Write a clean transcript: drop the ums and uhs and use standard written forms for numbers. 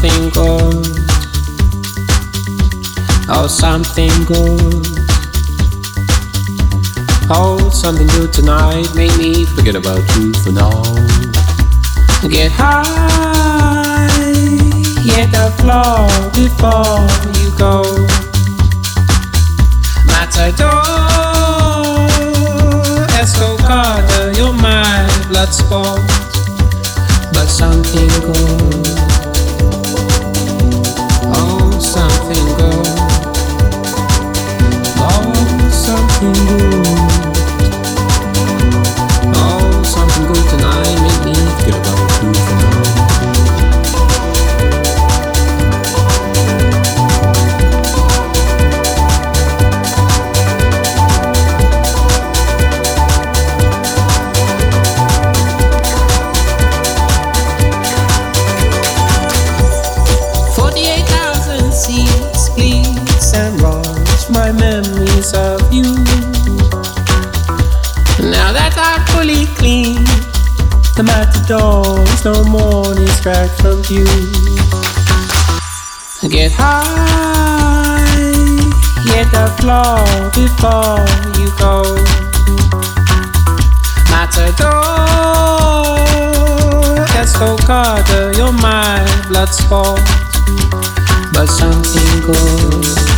something good. Oh, something good. Oh, something good tonight. Make me forget about you for now. Get high, hit the floor before you go. Matador, Escocada, you're my blood sport. But something good. Oh, something good. Oh, something good. Oh, something good tonight. Make me forget about you for now. My memories of you. Now that I'm fully clean, the matador's no more distract from you. Get high, hit the floor before you go. Matador, Escocada, you're my blood sport. But something good.